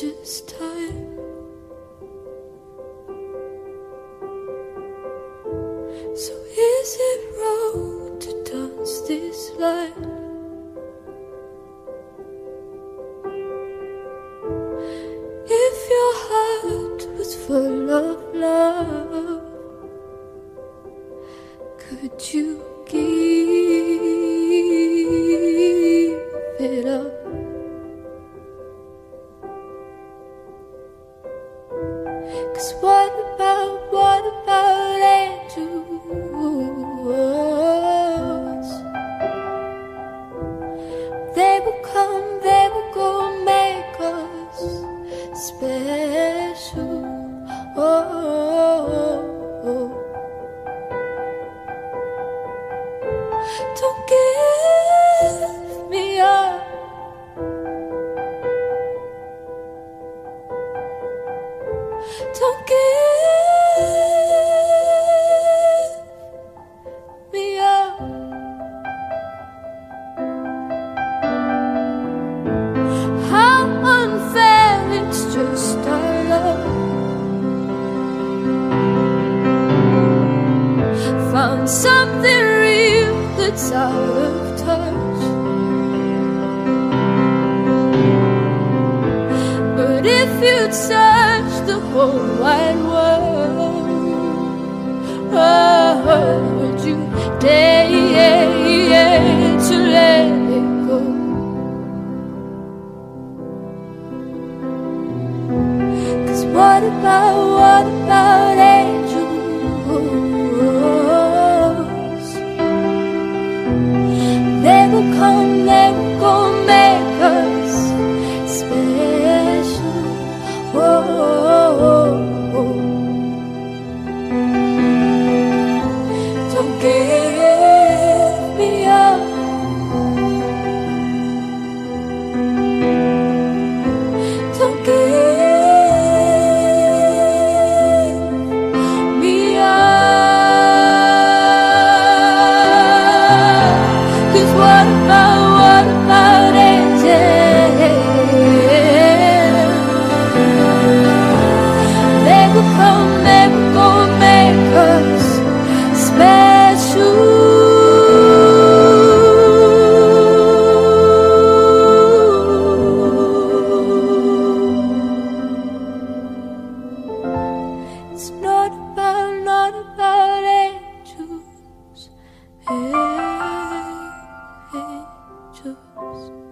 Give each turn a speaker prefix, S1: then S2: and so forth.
S1: just time. So is it wrong to dance this line? If your heart was full of love, could you give it up? 'Cause what about angels? They will come, they will go, make us special. Don't give me up. Don't give me up. How unfair, it's just our love. Found something real that's out of touch. But if you'd search the whole wide world, would you dare to let it go? 'Cause what about angels? They will come, they will go, make us special. Don't give me up. Don't give me up. 'Cause what about angels? They will come, they will go, make us special. It's not about angels, angels.